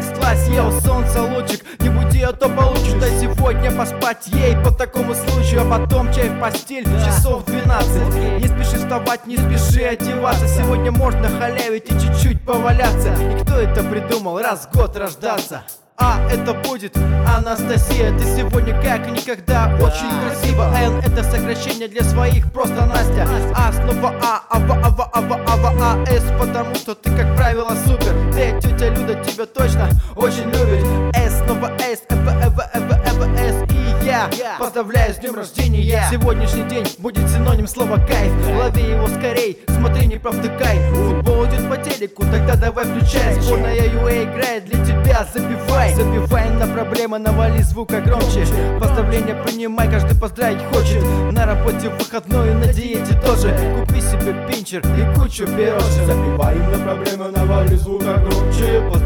детства съел солнце лучик. Не буди, а то получишь, дай сегодня поспать ей по такому случаю. А потом чай в постель, часов 12. Не спеши вставать, не спеши одеваться. Сегодня можно халявить и чуть-чуть поваляться. И кто это придумал раз в год рождаться? А это будет Анастасия. Ты сегодня как никогда очень красива. Н это сокращение для своих, просто Настя. А снова А, С, потому что ты как правило супер. Ты, тетя Люда, тебя точно очень любит. С, снова С, С и я поздравляю с днем рождения. Сегодняшний день будет синоним слова кайф. Лови его скорей, смотри, не провтыкай. Футбол идет по телеку, тогда давай включай. Сборная ЮА играет для тебя, забивай. Забивай на проблемы, навали звука громче. Поздравления принимай, каждый поздравить хочет. На работе в выходной и на диете тоже. Купи себе пинчер и кучу пирожных. Забиваем на проблемы, навали звука громче.